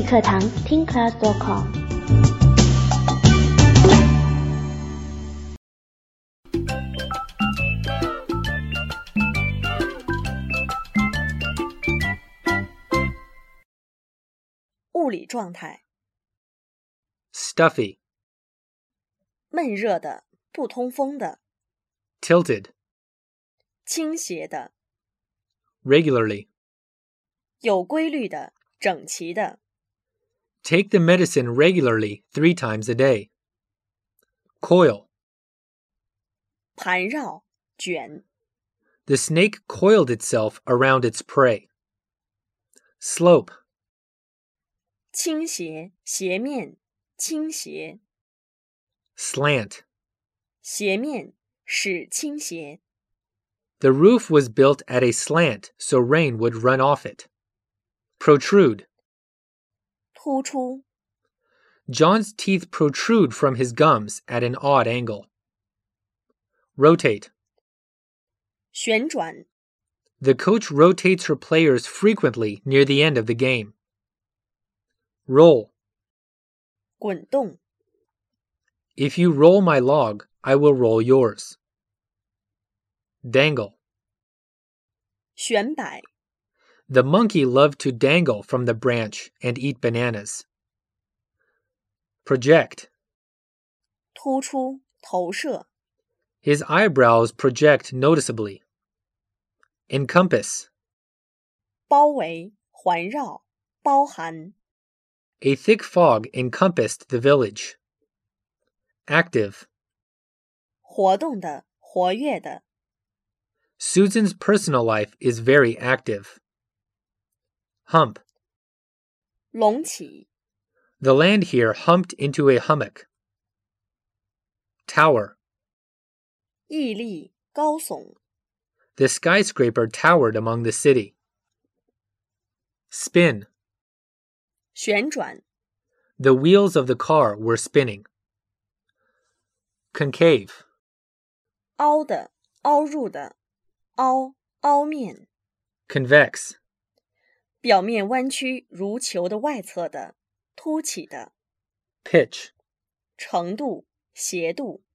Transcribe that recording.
语课堂听 class.com。 物理状态 stuffy, 闷热的，不通风的， tilted, 倾斜的， regularly. 有规律的，整齐的， Take the medicine regularly 3 times a day. Coil. 盘绕，卷， The snake coiled itself around its prey. Slope. 倾斜，斜面，倾斜， Slant. 斜面，使倾斜， The roof was built at a slant so rain would run off it. Protrude. 突出， John's teeth protrude from his gums at an odd angle. Rotate. 旋转， The coach rotates her players frequently near the end of the game. Roll. 滚动， If you roll my log, I will roll yours. Dangle. 旋摆， The monkey loved to dangle from the branch and eat bananas. Project. 突出，投射， His eyebrows project noticeably. Encompass. 包围，环绕，包含， A thick fog encompassed the village. Active. 活动的，活跃的， Susan's personal life is very active. Hump. 隆起， The land here humped into a hummock. Tower. 屹立，高耸， The skyscraper towered among the city. Spin. 旋转， The wheels of the car were spinning. Concave. 凹的，凹入的，凹，凹面， Convex. 表面弯曲如球的外侧的，凸起的， Pitch. 程度，斜度。